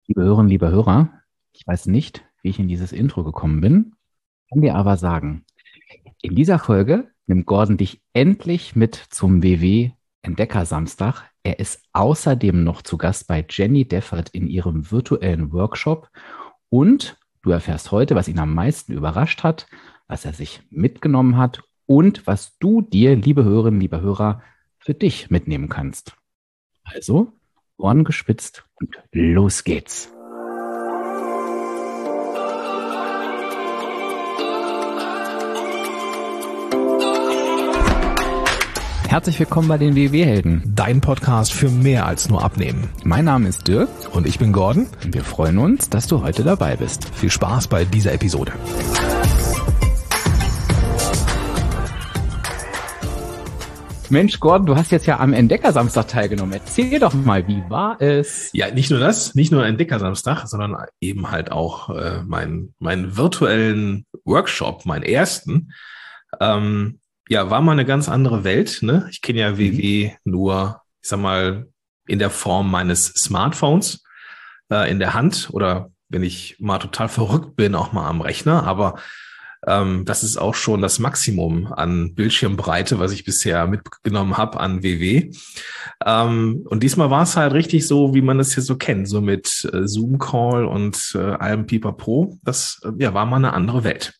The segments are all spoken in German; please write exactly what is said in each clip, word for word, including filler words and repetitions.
Liebe Hörerinnen, liebe Hörer, ich weiß nicht, wie ich in dieses Intro gekommen bin, kann dir aber sagen, in dieser Folge nimmt Gordon dich endlich mit zum W W Entdeckersamstag. Er ist außerdem noch zu Gast bei Jenny Deffert in ihrem virtuellen Workshop und du erfährst heute, was ihn am meisten überrascht hat, was er sich mitgenommen hat und was du dir, liebe Hörerinnen, liebe Hörer, für dich mitnehmen kannst. Also, Ohren gespitzt und los geht's. Herzlich willkommen bei den W W-Helden. Dein Podcast für mehr als nur Abnehmen. Mein Name ist Dirk Und ich bin Gordon. und wir freuen uns, dass du heute dabei bist. Viel Spaß bei dieser Episode. Mensch, Gordon, du hast jetzt ja am Entdeckersamstag teilgenommen. Erzähl doch mal, wie war es? Ja, nicht nur das, nicht nur ein Entdeckersamstag, sondern eben halt auch äh, meinen meinen virtuellen Workshop, meinen ersten. Ähm, ja, war mal eine ganz andere Welt, ne? Ich kenne ja W W nur, ich sag mal, in der Form meines Smartphones äh, in der Hand oder wenn ich mal total verrückt bin, auch mal am Rechner, aber Ähm, das ist auch schon das Maximum an Bildschirmbreite, was ich bisher mitgenommen habe an W W. Ähm, und diesmal war es halt richtig so, wie man das hier so kennt, so mit äh, Zoom-Call und äh, allem Pipapo. Das äh, ja, war mal eine andere Welt.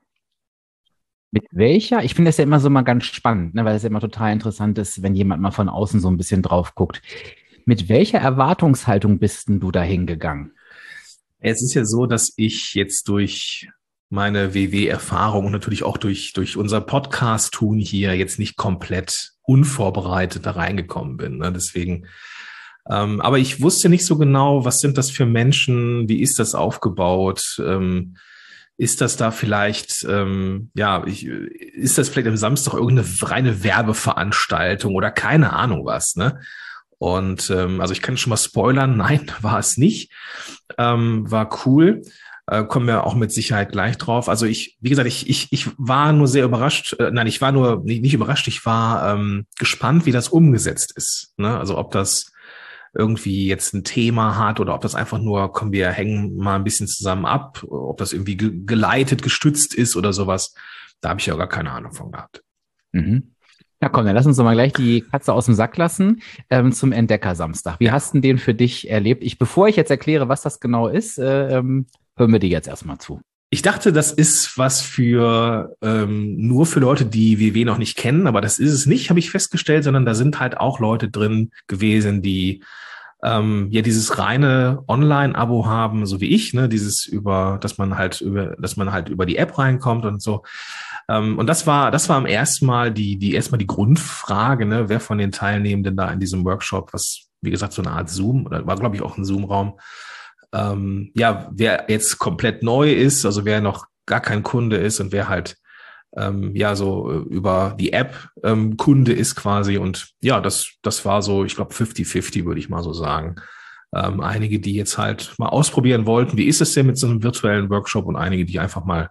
Mit welcher? Ich finde das ja immer so mal ganz spannend, ne, weil es ja immer total interessant ist, wenn jemand mal von außen so ein bisschen drauf guckt. Mit welcher Erwartungshaltung bist denn du da hingegangen? Es ist ja so, dass ich jetzt durch meine W W-Erfahrung und natürlich auch durch, durch unser Podcast-Tun hier jetzt nicht komplett unvorbereitet da reingekommen bin. Ne? Deswegen, ähm, aber ich wusste nicht so genau, was sind das für Menschen, wie ist das aufgebaut, ähm, ist das da vielleicht, ähm, ja, ich, ist das vielleicht am Samstag irgendeine reine Werbeveranstaltung oder keine Ahnung was, ne? Und ähm, also ich kann schon mal spoilern, nein, war es nicht. Ähm, war cool. Äh, kommen wir auch mit Sicherheit gleich drauf. Also ich, wie gesagt, ich, ich, ich war nur sehr überrascht. Äh, nein, ich war nur nicht, nicht überrascht. Ich war ähm, gespannt, wie das umgesetzt ist. Ne? Also ob das irgendwie jetzt ein Thema hat oder ob das einfach nur, komm, wir hängen mal ein bisschen zusammen ab, ob das irgendwie ge- geleitet, gestützt ist oder sowas. Da habe ich ja gar keine Ahnung von gehabt. Mhm. Na komm, dann lass uns doch mal gleich die Katze aus dem Sack lassen, ähm, zum Entdeckersamstag. Wie Ja. hast du den für dich erlebt? Ich, bevor ich jetzt erkläre, was das genau ist, äh, ähm, hören wir dir jetzt erstmal zu. Ich dachte, das ist was für ähm, nur für Leute, die W W noch nicht kennen, aber das ist es nicht, habe ich festgestellt, sondern da sind halt auch Leute drin gewesen, die ähm, ja dieses reine Online-Abo haben, so wie ich, ne, dieses über, dass man halt über, dass man halt über die App reinkommt und so. Ähm, und das war, das war am ersten Mal die, die erstmal die Grundfrage, ne, wer von den Teilnehmenden da in diesem Workshop, was wie gesagt so eine Art Zoom oder war glaube ich auch ein Zoom-Raum. Ähm, ja, wer jetzt komplett neu ist, also wer noch gar kein Kunde ist und wer halt ähm, ja so äh, über die App ähm, Kunde ist quasi und ja, das das war so, ich glaube fünfzig fünfzig würde ich mal so sagen. Ähm, einige, die jetzt halt mal ausprobieren wollten, wie ist es denn mit so einem virtuellen Workshop und einige, die einfach mal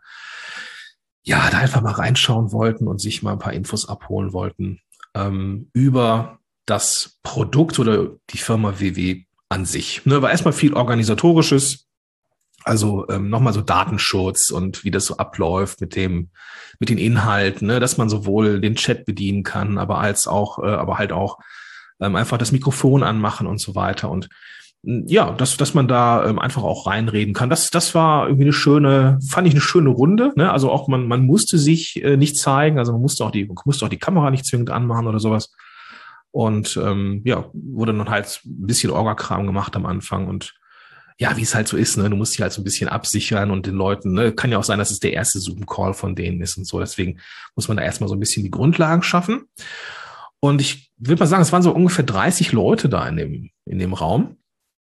ja, da einfach mal reinschauen wollten und sich mal ein paar Infos abholen wollten ähm, über das Produkt oder die Firma W W an sich. Ne, war erstmal viel Organisatorisches, also ähm, nochmal so Datenschutz und wie das so abläuft mit dem, mit den Inhalten, ne, dass man sowohl den Chat bedienen kann, aber als auch, äh, aber halt auch ähm, einfach das Mikrofon anmachen und so weiter. Und mh, ja, dass, dass man da ähm, einfach auch reinreden kann. Das, das war irgendwie eine schöne, fand ich eine schöne Runde. Ne? Also auch man, man musste sich äh, nicht zeigen, also man musste auch die, musste auch die Kamera nicht zwingend anmachen oder sowas. Und ähm, ja, wurde dann halt ein bisschen Orga-Kram gemacht am Anfang und ja, wie es halt so ist, ne, du musst dich halt so ein bisschen absichern und den Leuten, ne, kann ja auch sein, dass es der erste Zoom-Call von denen ist und so. Deswegen muss man da erstmal so ein bisschen die Grundlagen schaffen. Und ich würde mal sagen, es waren so ungefähr dreißig Leute da in dem, in dem Raum.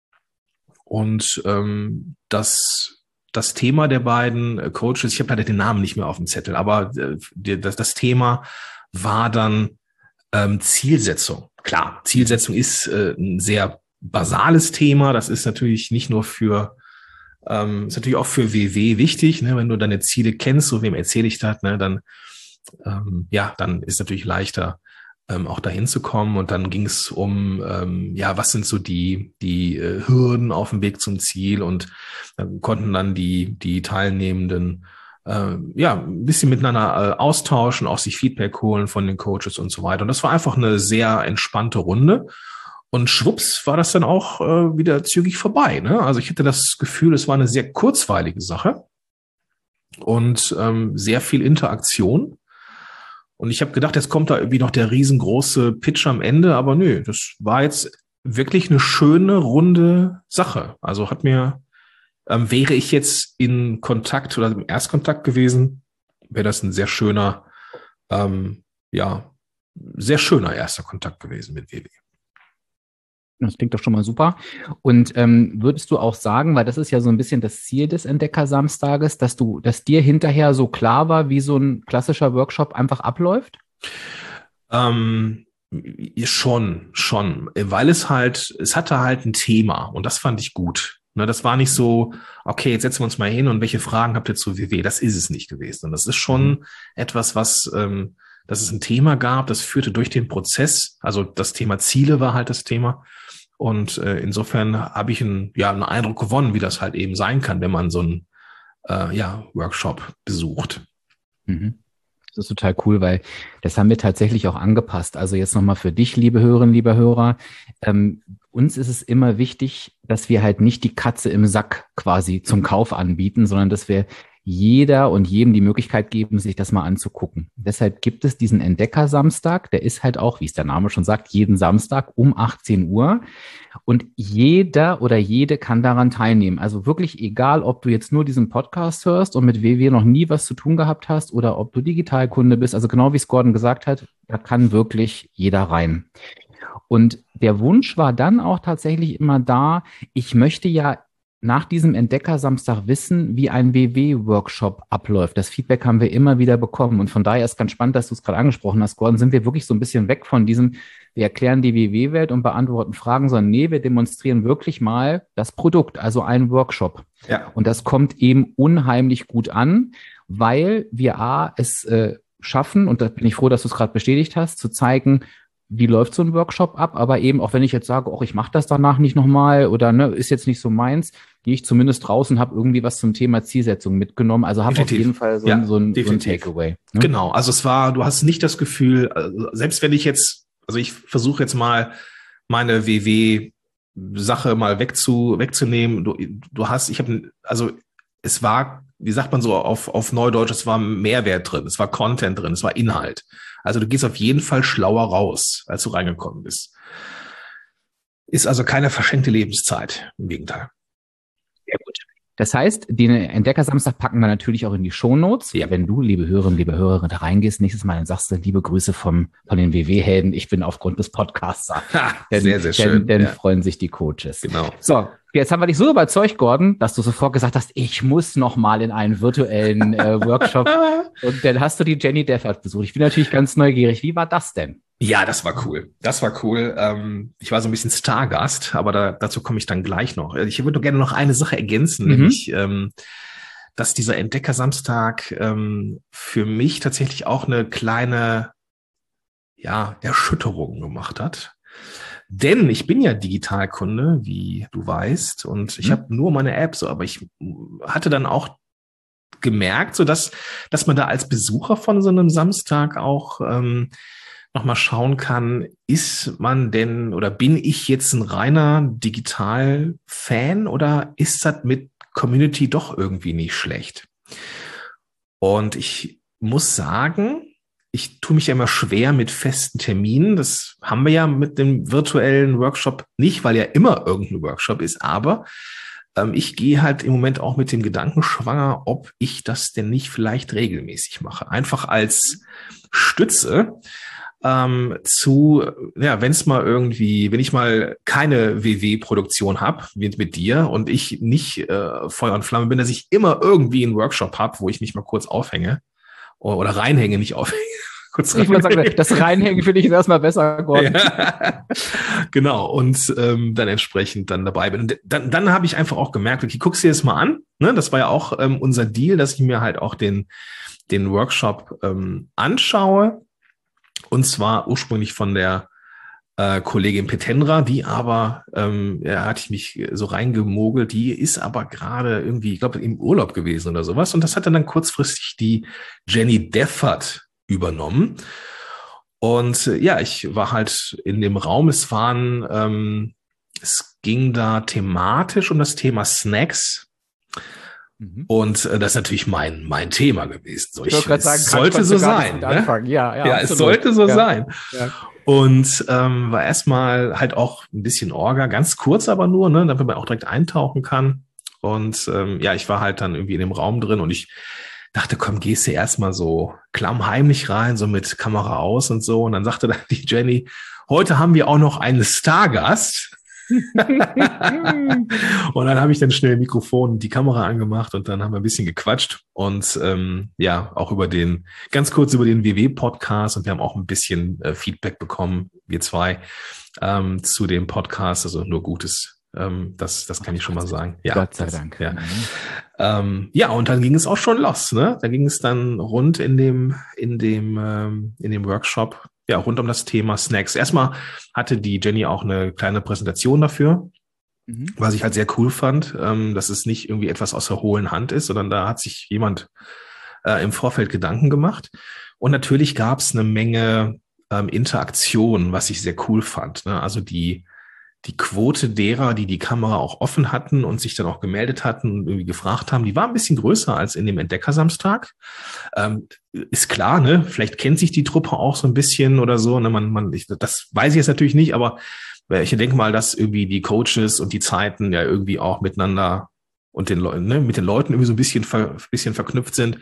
Und ähm, das, das Thema der beiden äh, Coaches, ich habe leider den Namen nicht mehr auf dem Zettel, aber äh, die, das, das Thema war dann ähm, Zielsetzung. Klar, Zielsetzung ist äh, ein sehr basales Thema. Das ist natürlich nicht nur für, ähm, ist natürlich auch für W W wichtig, ne? Wenn du deine Ziele kennst, so wem erzähle ich das, ne? Dann, ähm, ja, dann ist natürlich leichter, ähm, auch dahin zu kommen. Und dann ging es um, ähm, ja, was sind so die, die äh, Hürden auf dem Weg zum Ziel, und äh, konnten dann die, die Teilnehmenden äh, ja, ein bisschen miteinander äh, austauschen, auch sich Feedback holen von den Coaches und so weiter. Und das war einfach eine sehr entspannte Runde. Und schwupps war das dann auch äh, wieder zügig vorbei. Ne? Also ich hatte das Gefühl, es war eine sehr kurzweilige Sache und ähm, sehr viel Interaktion. Und ich habe gedacht, jetzt kommt da irgendwie noch der riesengroße Pitch am Ende, aber nö, das war jetzt wirklich eine schöne, runde Sache. Also hat mir, ähm, wäre ich jetzt in Kontakt oder im Erstkontakt gewesen, wäre das ein sehr schöner, ähm, ja, sehr schöner erster Kontakt gewesen mit W W. Das klingt doch schon mal super. Und ähm, würdest du auch sagen, weil das ist ja so ein bisschen das Ziel des Entdecker-Samstages, dass du, dass dir hinterher so klar war, wie so ein klassischer Workshop einfach abläuft? Ähm, schon, schon, weil es halt, es hatte halt ein Thema und das fand ich gut. Ne, das war nicht so, okay, jetzt setzen wir uns mal hin und welche Fragen habt ihr zu W W? Das ist es nicht gewesen. Und das ist schon mhm. etwas, was, ähm, dass es ein Thema gab, das führte durch den Prozess. Also das Thema Ziele war halt das Thema. Und äh, insofern habe ich einen, ja, einen Eindruck gewonnen, wie das halt eben sein kann, wenn man so einen äh, ja, Workshop besucht. Mhm. Das ist total cool, weil das haben wir tatsächlich auch angepasst. Also jetzt nochmal für dich, liebe Hörerinnen, liebe Hörer. Ähm, uns ist es immer wichtig, dass wir halt nicht die Katze im Sack quasi zum Kauf anbieten, sondern dass wir jeder und jedem die Möglichkeit geben, sich das mal anzugucken. Deshalb gibt es diesen Entdecker-Samstag, der ist halt auch, wie es der Name schon sagt, jeden Samstag um achtzehn Uhr. Und jeder oder jede kann daran teilnehmen. Also wirklich egal, ob du jetzt nur diesen Podcast hörst und mit W W noch nie was zu tun gehabt hast oder ob du Digitalkunde bist. Also genau wie es Gordon gesagt hat, da kann wirklich jeder rein. Und der Wunsch war dann auch tatsächlich immer da, ich möchte ja nach diesem Entdecker-Samstag wissen, wie ein W W-Workshop abläuft. Das Feedback haben wir immer wieder bekommen. Und von daher ist ganz spannend, dass du es gerade angesprochen hast, Gordon, sind wir wirklich so ein bisschen weg von diesem, wir erklären die W W-Welt und beantworten Fragen, sondern nee, wir demonstrieren wirklich mal das Produkt, also einen Workshop. Ja. Und das kommt eben unheimlich gut an, weil wir A, es äh, schaffen, und da bin ich froh, dass du es gerade bestätigt hast, zu zeigen, wie läuft so ein Workshop ab, aber eben auch wenn ich jetzt sage, oh, ich mache das danach nicht nochmal oder ne, ist jetzt nicht so meins, gehe ich zumindest raus und habe irgendwie was zum Thema Zielsetzung mitgenommen. Also habe auf jeden Fall so, ja, ein, so ein, so ein Takeaway. Ne? Genau, also es war, du hast nicht das Gefühl, also selbst wenn ich jetzt, also ich versuche jetzt mal meine W W-Sache mal wegzu, wegzunehmen, du, du hast, ich habe, also es war, wie sagt man so auf, auf Neudeutsch, es war Mehrwert drin, es war Content drin, es war Inhalt. Also du gehst auf jeden Fall schlauer raus, als du reingekommen bist. Ist also keine verschenkte Lebenszeit, im Gegenteil. Sehr gut. Das heißt, den Entdecker-Samstag packen wir natürlich auch in die Shownotes. Ja. Wenn du, liebe Hörerinnen, liebe Hörer, da reingehst, nächstes Mal, dann sagst du, liebe Grüße vom, von den W W-Helden, ich bin aufgrund des Podcasts da. Ha, denn, sehr, sehr schön. Denn, denn ja. freuen sich die Coaches. Genau. So, jetzt haben wir dich so überzeugt, Gordon, dass du sofort gesagt hast, ich muss noch mal in einen virtuellen äh, Workshop. Und dann hast du die Jenny Deffert besucht. Ich bin natürlich ganz neugierig. Wie war das denn? Ja, das war cool. Das war cool. Ähm, ich war so ein bisschen Stargast, aber da, dazu komme ich dann gleich noch. Ich würde gerne noch eine Sache ergänzen, mhm. nämlich, ähm, dass dieser Entdecker-Samstag ähm, für mich tatsächlich auch eine kleine, ja, Erschütterung gemacht hat. Denn ich bin ja Digitalkunde, wie du weißt, und ich mhm. habe nur meine App so, aber ich hatte dann auch gemerkt, so dass, dass man da als Besucher von so einem Samstag auch ähm, nochmal schauen kann, ist man denn oder bin ich jetzt ein reiner Digital-Fan oder ist das mit Community doch irgendwie nicht schlecht? Und ich muss sagen, ich tue mich ja immer schwer mit festen Terminen. Das haben wir ja mit dem virtuellen Workshop nicht, weil ja immer irgendein Workshop ist. Aber ähm, ich gehe halt im Moment auch mit dem Gedanken schwanger, ob ich das denn nicht vielleicht regelmäßig mache. Einfach als Stütze. Ähm, zu, ja, wenn es mal irgendwie, wenn ich mal keine W W-Produktion habe, wie mit dir, und ich nicht äh, Feuer und Flamme bin, dass ich immer irgendwie einen Workshop habe, wo ich mich mal kurz aufhänge oder, oder reinhänge, nicht aufhänge. kurz ich würde sagen, das Reinhängen finde ich ist erstmal besser, Gordon. Ja. Genau, und ähm, dann entsprechend dann dabei bin. Und dann, dann habe ich einfach auch gemerkt, okay, guck's dir das mal an. Ne? Das war ja auch ähm, unser Deal, dass ich mir halt auch den, den Workshop ähm, anschaue. Und zwar ursprünglich von der äh, Kollegin Petenra, die aber, ähm, ja, hatte ich mich so reingemogelt, die ist aber gerade irgendwie, ich glaube, im Urlaub gewesen oder sowas. Und das hat dann kurzfristig die Jenny Deffert übernommen. Und äh, ja, ich war halt in dem Raum. Es waren, ähm, es ging da thematisch um das Thema Snacks. Mhm. Und äh, das ist natürlich mein mein Thema gewesen. So, ich, ich es sagen, sollte so sein. Ne? Ja, ja, ja es sollte so ja. sein. Ja. Und ähm, war erstmal halt auch ein bisschen Orga, ganz kurz aber nur, ne, damit man auch direkt eintauchen kann. Und ähm, ja, ich war halt dann irgendwie in dem Raum drin und ich dachte, komm, gehst du erstmal so klammheimlich rein, so mit Kamera aus und so. Und dann sagte dann die Jenny, heute haben wir auch noch einen Stargast. Und dann habe ich dann schnell Mikrofon und die Kamera angemacht und dann haben wir ein bisschen gequatscht und ähm, ja, auch über den, ganz kurz über den W W-Podcast und wir haben auch ein bisschen äh, Feedback bekommen, wir zwei, ähm, zu dem Podcast, also nur Gutes. Ähm, das, das kann ich schon mal sagen. Ja, Gott sei das, Dank. Ja. Mhm. Ähm, ja, und dann ging es auch schon los, ne? Da ging es dann rund in dem, in dem, ähm, in dem Workshop, ja, rund um das Thema Snacks. Erstmal hatte die Jenny auch eine kleine Präsentation dafür, mhm. was ich halt sehr cool fand, ähm, dass es nicht irgendwie etwas aus der hohlen Hand ist, sondern da hat sich jemand äh, im Vorfeld Gedanken gemacht. Und natürlich gab es eine Menge ähm, Interaktion, was ich sehr cool fand, ne? Also die Die Quote derer, die die Kamera auch offen hatten und sich dann auch gemeldet hatten und irgendwie gefragt haben, die war ein bisschen größer als in dem Entdeckersamstag. Ähm, ist klar, ne? Vielleicht kennt sich die Truppe auch so ein bisschen oder so. Ne? Man, man, ich, das weiß ich jetzt natürlich nicht, aber ich denke mal, dass irgendwie die Coaches und die Zeiten ja irgendwie auch miteinander und den Leuten, ne, mit den Leuten irgendwie so ein bisschen, ver, bisschen verknüpft sind.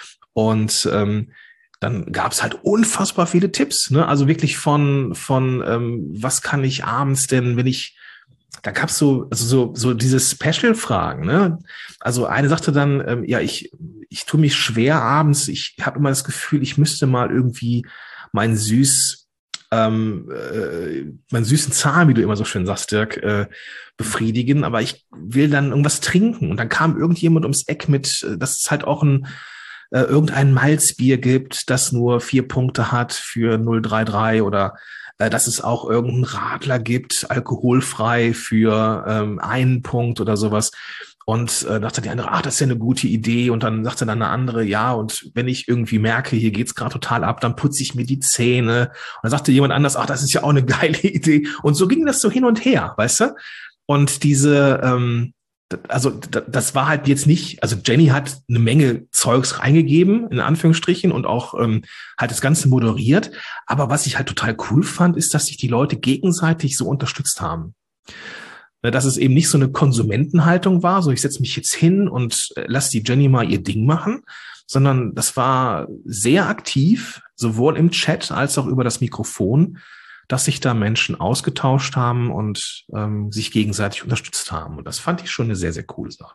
Und ähm, dann gab es halt unfassbar viele Tipps, ne? Also wirklich von, von ähm, was kann ich abends denn, wenn ich, da gab es so, also so, so diese Special-Fragen, ne? Also eine sagte dann, ähm, ja, ich, ich tue mich schwer abends, ich habe immer das Gefühl, ich müsste mal irgendwie mein süß, ähm, äh, meinen süßen Zahn, wie du immer so schön sagst, Dirk, äh, befriedigen, aber ich will dann irgendwas trinken. Und dann kam irgendjemand ums Eck mit, das ist halt auch ein Äh, irgendein Malzbier gibt, das nur vier Punkte hat für null Komma dreiunddreißig oder äh, dass es auch irgendeinen Radler gibt, alkoholfrei für ähm, einen Punkt oder sowas. Und äh, dachte die andere, ach, das ist ja eine gute Idee. Und dann sagte dann eine andere, ja, und wenn ich irgendwie merke, hier geht's gerade total ab, dann putze ich mir die Zähne. Und dann sagte jemand anders, ach, das ist ja auch eine geile Idee. Und so ging das so hin und her, weißt du? Und diese ähm, also das war halt jetzt nicht, also Jenny hat eine Menge Zeugs reingegeben, in Anführungsstrichen, und auch ähm, halt das Ganze moderiert. Aber was ich halt total cool fand, ist, dass sich die Leute gegenseitig so unterstützt haben. Dass es eben nicht so eine Konsumentenhaltung war, so ich setze mich jetzt hin und lass die Jenny mal ihr Ding machen, sondern das war sehr aktiv, sowohl im Chat als auch über das Mikrofon, dass sich da Menschen ausgetauscht haben und ähm, sich gegenseitig unterstützt haben. Und das fand ich schon eine sehr, sehr coole Sache.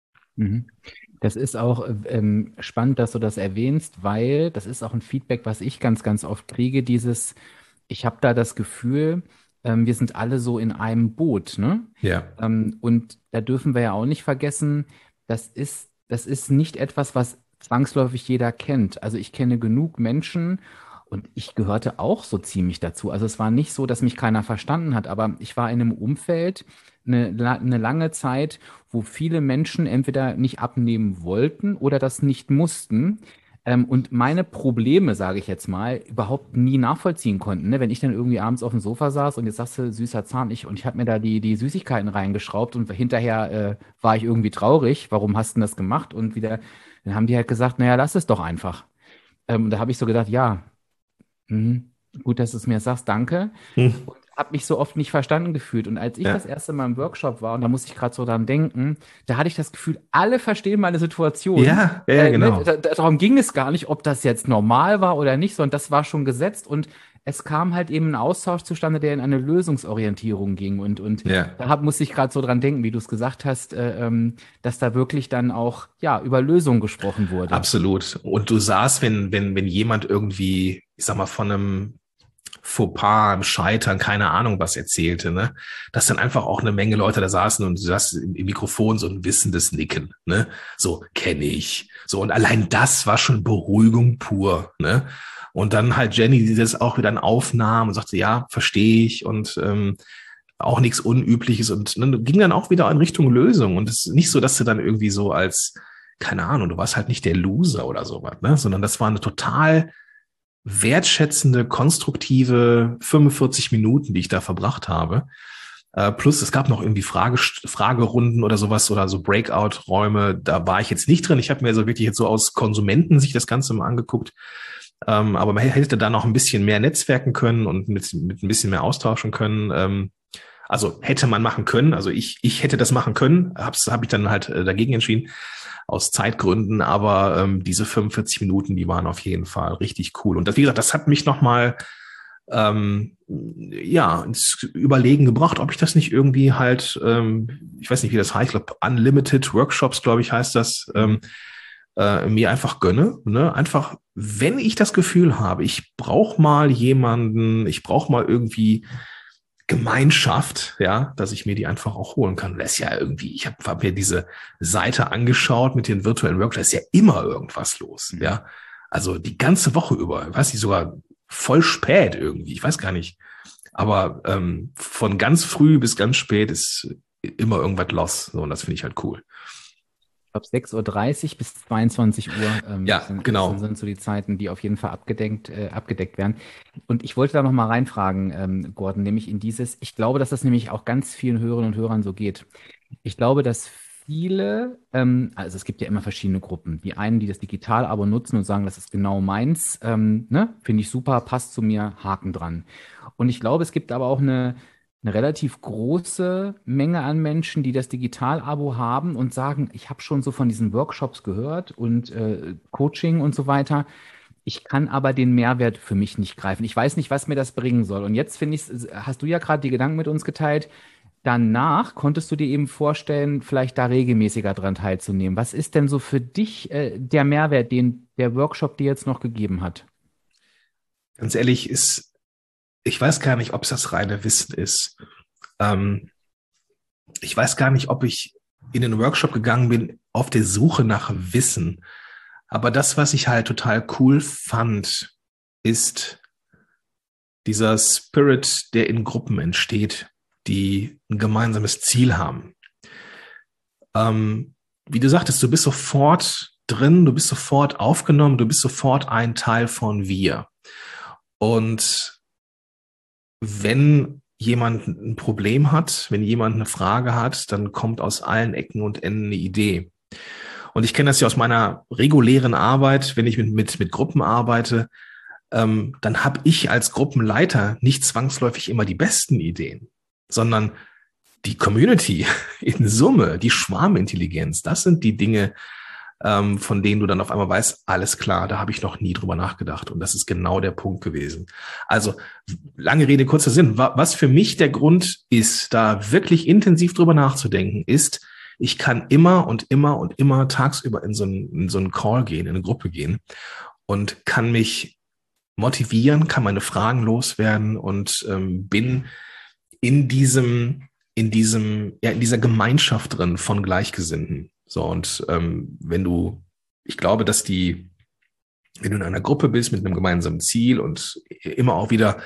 Das ist auch ähm, spannend, dass du das erwähnst, weil das ist auch ein Feedback, was ich ganz, ganz oft kriege, dieses, ich habe da das Gefühl, ähm, wir sind alle so in einem Boot, ne? Ja. Ähm, und da dürfen wir ja auch nicht vergessen, das ist, das ist nicht etwas, was zwangsläufig jeder kennt. Also ich kenne genug Menschen, und ich gehörte auch so ziemlich dazu. Also es war nicht so, dass mich keiner verstanden hat, aber ich war in einem Umfeld eine, eine lange Zeit, wo viele Menschen entweder nicht abnehmen wollten oder das nicht mussten. Ähm, und meine Probleme, sage ich jetzt mal, überhaupt nie nachvollziehen konnten. Ne? Wenn ich dann irgendwie abends auf dem Sofa saß und jetzt sagst du, süßer Zahn, ich, und ich habe mir da die, die Süßigkeiten reingeschraubt und hinterher äh, war ich irgendwie traurig. Warum hast du das gemacht? Und wieder, dann haben die halt gesagt, naja, lass es doch einfach. Ähm, und da habe ich so gedacht, ja, Mhm. Gut, dass du es mir sagst, danke. Hm. Und habe mich so oft nicht verstanden gefühlt. Und als ich Ja. das erste Mal im Workshop war, und da musste ich gerade so dran denken, da hatte ich das Gefühl, alle verstehen meine Situation. Ja, ja, ja, Äh, genau. ne, da, darum ging es gar nicht, ob das jetzt normal war oder nicht, sondern das war schon gesetzt. Und es kam halt eben ein Austausch zustande, der in eine Lösungsorientierung ging. Und, und Ja. da hab, musste ich gerade so dran denken, wie du es gesagt hast, äh, ähm, dass da wirklich dann auch ja über Lösungen gesprochen wurde. Absolut. Und du sahst, wenn, wenn, wenn jemand irgendwie, ich sag mal, von einem Fauxpas, einem Scheitern, keine Ahnung was erzählte, ne, dass dann einfach auch eine Menge Leute da saßen und du saßt im, im Mikrofon so ein wissendes Nicken, ne, so kenne ich. So, und allein das war schon Beruhigung pur, ne. Und dann halt Jenny, die das auch wieder aufnahm und sagte, ja, verstehe ich und ähm, auch nichts Unübliches und dann ging dann auch wieder in Richtung Lösung. Und es ist nicht so, dass du dann irgendwie so als, keine Ahnung, du warst halt nicht der Loser oder sowas, ne? Sondern das war eine total wertschätzende, konstruktive fünfundvierzig Minuten, die ich da verbracht habe. Äh, plus es gab noch irgendwie Frage, Fragerunden oder sowas oder so Breakout-Räume. Da war ich jetzt nicht drin. Ich habe mir so wirklich jetzt so aus Konsumentensicht das Ganze mal angeguckt. Ähm, aber man hätte da noch ein bisschen mehr netzwerken können und mit, mit ein bisschen mehr austauschen können. Ähm, also hätte man machen können. Also ich, ich hätte das machen können. Hab's, habe ich dann halt äh, dagegen entschieden aus Zeitgründen. Aber ähm, diese fünfundvierzig Minuten, die waren auf jeden Fall richtig cool. Und das, wie gesagt, das hat mich nochmal ähm, ja, ins Überlegen gebracht, ob ich das nicht irgendwie halt, ähm, ich weiß nicht, wie das heißt, ich glaube, Unlimited Workshops, glaube ich, heißt das, ähm, äh, mir einfach gönne. Ne? Einfach, wenn ich das Gefühl habe, ich brauche mal jemanden, ich brauche mal irgendwie Gemeinschaft, ja, dass ich mir die einfach auch holen kann. Das ist ja irgendwie, ich habe hab mir diese Seite angeschaut mit den virtuellen Workshops, da ist ja immer irgendwas los, mhm. ja. Also die ganze Woche über, weiß ich sogar voll spät irgendwie, ich weiß gar nicht. Aber ähm, von ganz früh bis ganz spät ist immer irgendwas los. So, und das finde ich halt cool. Ich glaube, sechs Uhr dreißig bis zweiundzwanzig Uhr ähm, ja, sind, genau. sind, sind so die Zeiten, die auf jeden Fall abgedeckt, äh, abgedeckt werden. Und ich wollte da noch mal reinfragen, ähm, Gordon, nämlich in dieses, ich glaube, dass das nämlich auch ganz vielen Hörerinnen und Hörern so geht. Ich glaube, dass viele, ähm, also es gibt ja immer verschiedene Gruppen. Die einen, die das Digital-Abo nutzen und sagen, das ist genau meins, ähm, ne? Finde ich super, passt zu mir, Haken dran. Und ich glaube, es gibt aber auch eine, eine relativ große Menge an Menschen, die das Digital-Abo haben und sagen, ich habe schon so von diesen Workshops gehört und äh, Coaching und so weiter. Ich kann aber den Mehrwert für mich nicht greifen. Ich weiß nicht, was mir das bringen soll. Und jetzt finde ich, hast du ja gerade die Gedanken mit uns geteilt. Danach konntest du dir eben vorstellen, vielleicht da regelmäßiger dran teilzunehmen. Was ist denn so für dich äh, der Mehrwert, den der Workshop dir jetzt noch gegeben hat? Ganz ehrlich, ist, ich weiß gar nicht, ob es das reine Wissen ist. Ähm, ich weiß gar nicht, ob ich in den Workshop gegangen bin auf der Suche nach Wissen. Aber das, was ich halt total cool fand, ist dieser Spirit, der in Gruppen entsteht, die ein gemeinsames Ziel haben. Ähm, wie du sagtest, du bist sofort drin, du bist sofort aufgenommen, du bist sofort ein Teil von wir. Und wenn jemand ein Problem hat, wenn jemand eine Frage hat, dann kommt aus allen Ecken und Enden eine Idee. Und ich kenne das ja aus meiner regulären Arbeit, wenn ich mit, mit, mit Gruppen arbeite, ähm, dann habe ich als Gruppenleiter nicht zwangsläufig immer die besten Ideen, sondern die Community in Summe, die Schwarmintelligenz, das sind die Dinge, ähm, von denen du dann auf einmal weißt, alles klar, da habe ich noch nie drüber nachgedacht. Und das ist genau der Punkt gewesen. Also lange Rede, kurzer Sinn. Was für mich der Grund ist, da wirklich intensiv drüber nachzudenken, ist, ich kann immer und immer und immer tagsüber in so einen, in so einen Call gehen, in eine Gruppe gehen und kann mich motivieren, kann meine Fragen loswerden und ähm, bin in diesem, in diesem, ja, in dieser Gemeinschaft drin von Gleichgesinnten. So, und ähm, wenn du, ich glaube, dass die, wenn du in einer Gruppe bist mit einem gemeinsamen Ziel und immer auch wieder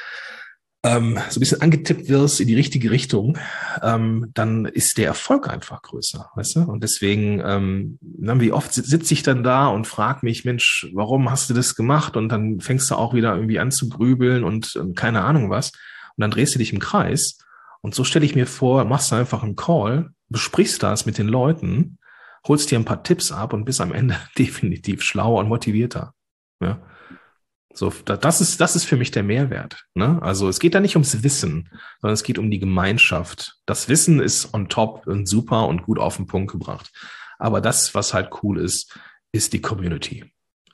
ähm, so ein bisschen angetippt wirst in die richtige Richtung, ähm, dann ist der Erfolg einfach größer, weißt du? Und deswegen, ähm, wie oft sitze ich dann da und frage mich, Mensch, warum hast du das gemacht? Und dann fängst du auch wieder irgendwie an zu grübeln und, und keine Ahnung was. Und dann drehst du dich im Kreis. Und so stelle ich mir vor, machst du einfach einen Call, besprichst das mit den Leuten, holst dir ein paar Tipps ab und bist am Ende definitiv schlauer und motivierter. Ja. So, das ist, das ist für mich der Mehrwert. Ne? Also es geht da nicht ums Wissen, sondern es geht um die Gemeinschaft. Das Wissen ist on top und super und gut auf den Punkt gebracht. Aber das, was halt cool ist, ist die Community.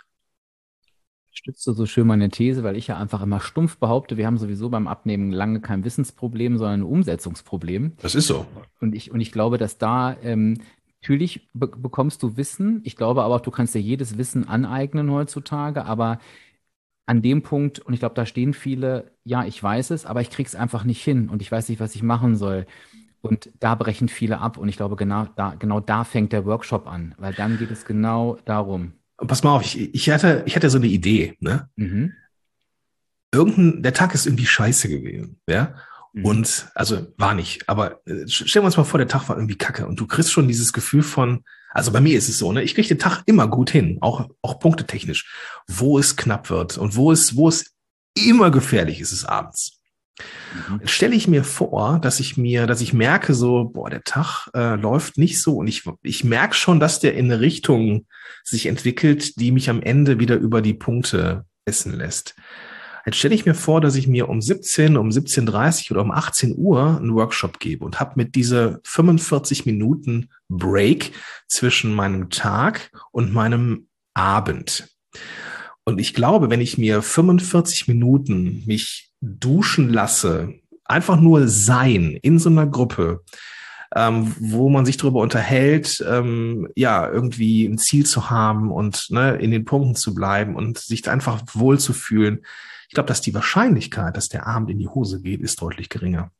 Stützt du so schön meine These, weil ich ja einfach immer stumpf behaupte, wir haben sowieso beim Abnehmen lange kein Wissensproblem, sondern ein Umsetzungsproblem. Das ist so. Und ich, und ich glaube, dass da ähm, natürlich be bekommst du Wissen. Ich glaube aber auch, du kannst dir jedes Wissen aneignen heutzutage, aber an dem Punkt, und ich glaube, da stehen viele, ja, ich weiß es, aber ich krieg's einfach nicht hin und ich weiß nicht, was ich machen soll. Und da brechen viele ab und ich glaube, genau da, genau da fängt der Workshop an, weil dann geht es genau darum. pass mal auf, ich, ich hatte, ich hatte so eine Idee, ne? Mhm. Irgendein, der Tag ist irgendwie scheiße gewesen, ja? Mhm. Und, also war nicht, aber äh, stellen wir uns mal vor, der Tag war irgendwie kacke und du kriegst schon dieses Gefühl von, also bei mir ist es so, ne? Ich kriege den Tag immer gut hin, auch, auch punktetechnisch, wo es knapp wird und wo es, wo es immer gefährlich ist, ist abends. Mhm. Jetzt stelle ich mir vor, dass ich mir, dass ich merke so, boah, der Tag äh, läuft nicht so und ich, ich merke schon, dass der in eine Richtung sich entwickelt, die mich am Ende wieder über die Punkte essen lässt. Jetzt stelle ich mir vor, dass ich mir um siebzehn, um siebzehn Uhr dreißig oder um achtzehn Uhr einen Workshop gebe und habe mit diese fünfundvierzig Minuten Break zwischen meinem Tag und meinem Abend. Und ich glaube, wenn ich mir fünfundvierzig Minuten mich duschen lasse, einfach nur sein in so einer Gruppe, ähm, wo man sich darüber unterhält, ähm, ja, irgendwie ein Ziel zu haben und ne, in den Punkten zu bleiben und sich einfach wohl zu fühlen. Ich glaube, dass die Wahrscheinlichkeit, dass der Abend in die Hose geht, ist deutlich geringer.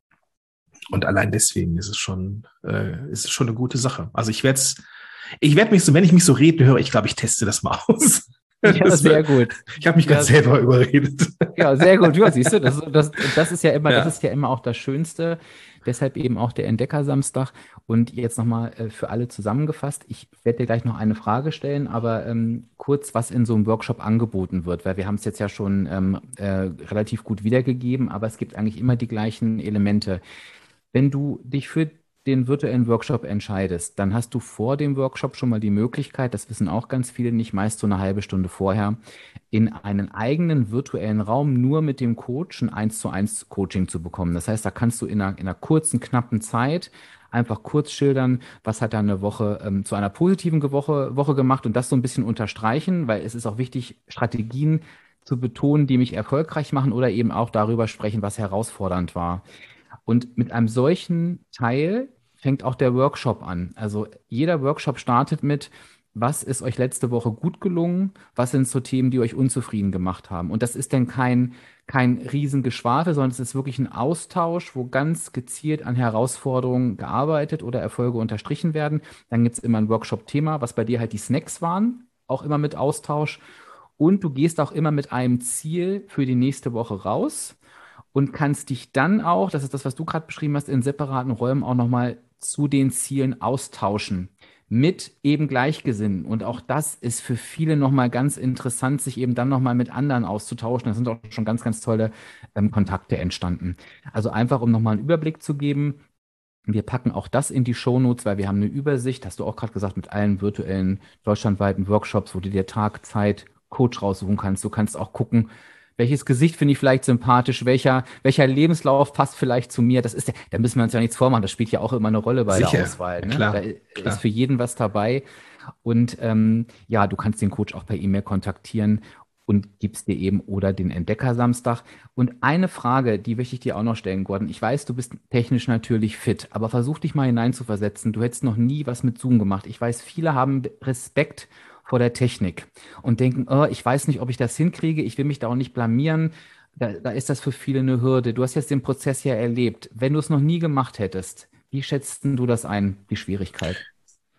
Und allein deswegen ist es schon, äh, ist es schon eine gute Sache. Also ich werde ich werde mich so, wenn ich mich so reden höre, ich glaube, ich teste das mal aus. Ja, Das sehr wird, gut. ich habe mich Ja, gerade selber überredet. ja, sehr gut. Ja, siehst du, das, das, das ist ja immer, das Ja. ist ja immer auch das Schönste. Deshalb eben auch der Entdeckersamstag. Und jetzt nochmal äh, für alle zusammengefasst. Ich werde dir gleich noch eine Frage stellen, aber ähm, kurz, was in so einem Workshop angeboten wird, weil wir haben es jetzt ja schon ähm, äh, relativ gut wiedergegeben, aber es gibt eigentlich immer die gleichen Elemente. Wenn du dich für den virtuellen Workshop entscheidest, dann hast du vor dem Workshop schon mal die Möglichkeit, das wissen auch ganz viele nicht, meist so eine halbe Stunde vorher, in einen eigenen virtuellen Raum nur mit dem Coach ein eins zu eins Coaching zu bekommen. Das heißt, da kannst du in einer, in einer kurzen, knappen Zeit einfach kurz schildern, was hat da eine Woche ähm, zu einer positiven Woche, Woche gemacht und das so ein bisschen unterstreichen, weil es ist auch wichtig, Strategien zu betonen, die mich erfolgreich machen oder eben auch darüber sprechen, was herausfordernd war. Und mit einem solchen Teil fängt auch der Workshop an. Also jeder Workshop startet mit, was ist euch letzte Woche gut gelungen? Was sind so Themen, die euch unzufrieden gemacht haben? Und das ist dann kein, kein Riesengeschwafel, sondern es ist wirklich ein Austausch, wo ganz gezielt an Herausforderungen gearbeitet oder Erfolge unterstrichen werden. Dann gibt es immer ein Workshop-Thema, was bei dir halt die Snacks waren, auch immer mit Austausch. Und du gehst auch immer mit einem Ziel für die nächste Woche raus und kannst dich dann auch, das ist das, was du gerade beschrieben hast, in separaten Räumen auch nochmal zu den Zielen austauschen mit eben Gleichgesinnten. Und auch das ist für viele nochmal ganz interessant, sich eben dann nochmal mit anderen auszutauschen. Da sind auch schon ganz, ganz tolle ähm, Kontakte entstanden. Also einfach, um nochmal einen Überblick zu geben. Wir packen auch das in die Shownotes, weil wir haben eine Übersicht, hast du auch gerade gesagt, mit allen virtuellen deutschlandweiten Workshops, wo du dir Tag, Zeit, Coach raussuchen kannst. Du kannst auch gucken, welches Gesicht finde ich vielleicht sympathisch, welcher, welcher Lebenslauf passt vielleicht zu mir. Das ist ja, da müssen wir uns ja nichts vormachen. Das spielt ja auch immer eine Rolle bei der Sicher, Auswahl. ja Ne? Da klar, ist klar. für jeden was dabei. Und ähm, ja, du kannst den Coach auch per E-Mail kontaktieren und gibst dir eben oder den Entdeckersamstag. Und eine Frage, die möchte ich dir auch noch stellen, Gordon. Ich weiß, du bist technisch natürlich fit, aber versuch dich mal hineinzuversetzen. Du hättest noch nie was mit Zoom gemacht. Ich weiß, viele haben Respekt vor der Technik und denken, oh, ich weiß nicht, ob ich das hinkriege. Ich will mich da auch nicht blamieren. Da, da ist das für viele eine Hürde. Du hast jetzt den Prozess ja erlebt. Wenn du es noch nie gemacht hättest, wie schätzt denn du das ein, die Schwierigkeit?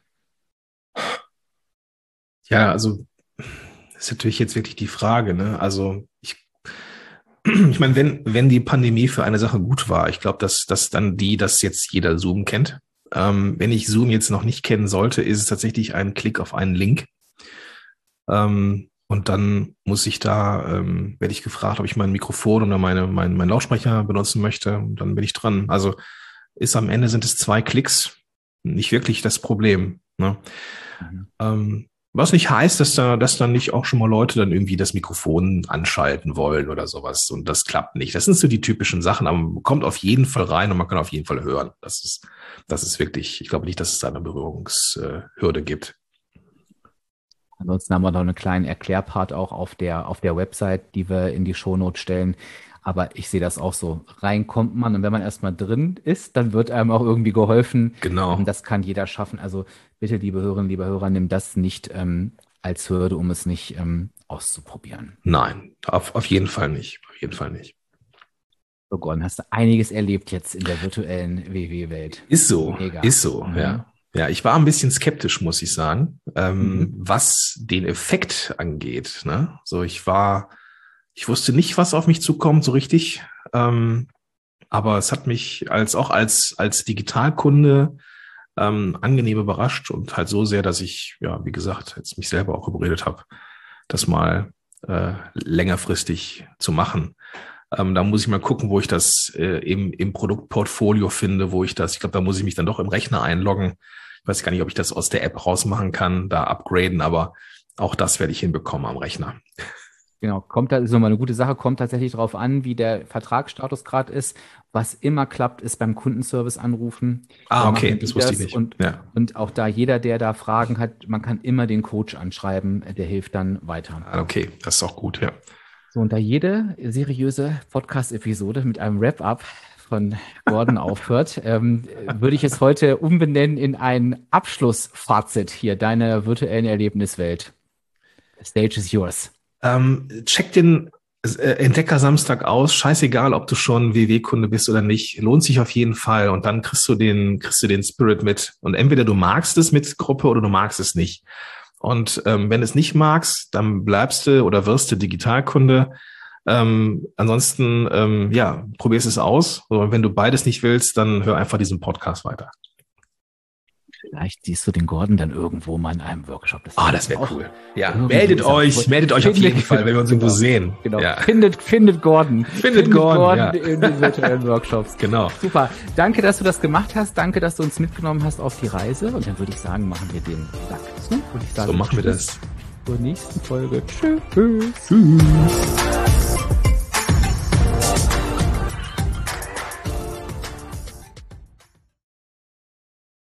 Ja, also ist natürlich jetzt wirklich die Frage, ne? Also ich, ich meine, wenn, wenn die Pandemie für eine Sache gut war, ich glaube, dass, dass dann die, dass jetzt jeder Zoom kennt. Ähm, wenn ich Zoom jetzt noch nicht kennen sollte, ist es tatsächlich ein Klick auf einen Link. Ähm, und dann muss ich da, ähm, werde ich gefragt, ob ich mein Mikrofon oder meine, mein, mein Lautsprecher benutzen möchte. Und dann bin ich dran. Also ist am Ende sind es zwei Klicks, nicht wirklich das Problem. Ne? Mhm. Ähm, was nicht heißt, dass da, dass dann nicht auch schon mal Leute dann irgendwie das Mikrofon anschalten wollen oder sowas. Und das klappt nicht. Das sind so die typischen Sachen, aber man kommt auf jeden Fall rein und man kann auf jeden Fall hören. Das ist, das ist wirklich, ich glaube nicht, dass es da eine Berührungshürde gibt. Ansonsten haben wir noch einen kleinen Erklärpart auch auf der, auf der Website, die wir in die Shownote stellen. Aber ich sehe das auch so. Rein kommt man und wenn man erstmal drin ist, dann wird einem auch irgendwie geholfen. Ähm, Genau. das kann jeder schaffen. Also bitte, liebe Hörerinnen, liebe Hörer, nimm das nicht ähm, als Hürde, um es nicht ähm, auszuprobieren. Nein, auf, auf jeden Fall nicht. Auf jeden Fall nicht. So, Gordon, hast du einiges erlebt jetzt in der virtuellen W W-Welt. Ist so, Mega. ist so, Mhm. ja. Ja, ich war ein bisschen skeptisch, muss ich sagen, ähm, Mhm. was den Effekt angeht. Ne? So, ich war, ich wusste nicht, was auf mich zukommt, so richtig. Ähm, aber es hat mich als auch als als Digitalkunde ähm, angenehm überrascht und halt so sehr, dass ich, ja, wie gesagt, jetzt mich selber auch überredet habe, das mal äh, längerfristig zu machen. Ähm, da muss ich mal gucken, wo ich das äh, im, im Produktportfolio finde, wo ich das, ich glaube, da muss ich mich dann doch im Rechner einloggen. Ich weiß gar nicht, ob ich das aus der App rausmachen kann, da upgraden, aber auch das werde ich hinbekommen am Rechner. Genau, kommt da, ist nochmal eine gute Sache, kommt tatsächlich darauf an, wie der Vertragsstatus gerade ist. Was immer klappt, ist beim Kundenservice anrufen. Ah, Da okay, machen die das wusste ich das nicht. und, Ja, und auch da jeder, der da Fragen hat, man kann immer den Coach anschreiben, der hilft dann weiter. ah, okay, das ist auch gut, ja. So, und da jede seriöse Podcast-Episode mit einem Wrap-up von Gordon aufhört, ähm, würde ich es heute umbenennen in ein Abschlussfazit hier deiner virtuellen Erlebniswelt. The stage is yours. Ähm, check den äh, Entdecker Samstag aus. Scheißegal, ob du schon W W-Kunde bist oder nicht. Lohnt sich auf jeden Fall. Und dann kriegst du den, kriegst du den Spirit mit. Und entweder du magst es mit Gruppe oder du magst es nicht. Und ähm, wenn du es nicht magst, dann bleibst du oder wirst du Digitalkunde. Ähm, ansonsten, ähm, ja, probierst es aus. Und wenn du beides nicht willst, dann hör einfach diesen Podcast weiter. Vielleicht siehst du den Gordon dann irgendwo mal in einem Workshop. Das Ah, das wäre auch cool. Ja, irgendwie meldet ist euch, das- meldet euch auf Findet- jeden Fall, wenn wir uns irgendwo Genau. sehen. Genau. Ja, Findet, findet Gordon. Findet Gordon, ja. in den virtuellen Workshops. genau. Super. Danke, dass du das gemacht hast. Danke, dass du uns mitgenommen hast auf die Reise. Und dann würde ich sagen, machen wir den Sack zu. Und ich sage So machen wir tschüss das. zur nächsten Folge. Tschüss. Tschüss.